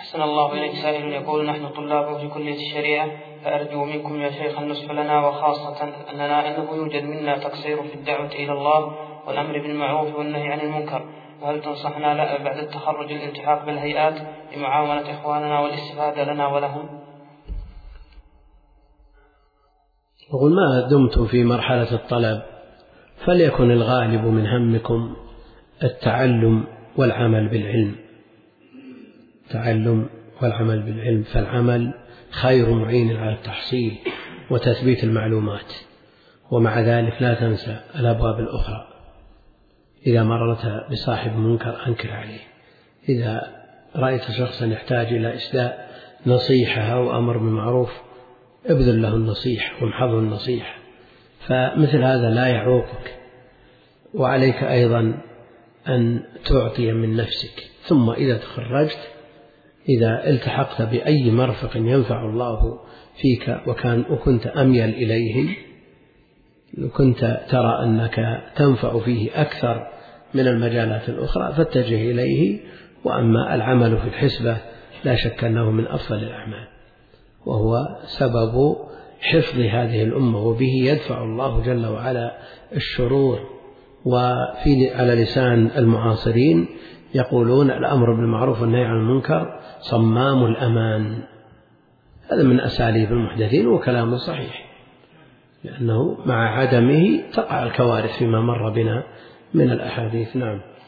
أحسن الله إليك. سائل يقول: نحن طلاب في كلية الشريعة، فأرجو منكم يا شيخ النصح لنا، وخاصة أنه يوجد منا تقصير في الدعوة إلى الله والأمر بالمعروف والنهي عن المنكر، وهل تنصحنا بعد التخرج الالتحاق بالهيئات لمعاونة إخواننا والاستفادة لنا ولهم؟ يقول: ما دمتم في مرحلة الطلب فليكن الغالب من همكم التعلم والعمل بالعلم. تعلم والعمل بالعلم، فالعمل خير معين على التحصيل وتثبيت المعلومات. ومع ذلك لا تنسى الأبواب الأخرى. إذا مررت بصاحب منكر أنكر عليه، إذا رأيت شخصا يحتاج إلى إسداء نصيحة أو أمر بالمعروف ابذل له النصيحة وامحضه النصيحة، فمثل هذا لا يعوقك. وعليك أيضا أن تعطي من نفسك. ثم إذا تخرجت، إذا التحقت بأي مرفق ينفع الله فيك وكنت أميل إليه، كنت ترى أنك تنفع فيه أكثر من المجالات الأخرى، فاتجه إليه. وأما العمل في الحسبة لا شك أنه من أفضل الأعمال، وهو سبب حفظ هذه الأمة، وبه يدفع الله جل وعلا الشرور. على لسان المعاصرين يقولون: الأمر بالمعروف والنهي عن المنكر صمام الأمان. هذا من أساليب المحدثين، وكلام صحيح، لأنه مع عدمه تقع الكوارث فيما مر بنا من الأحاديث. نعم.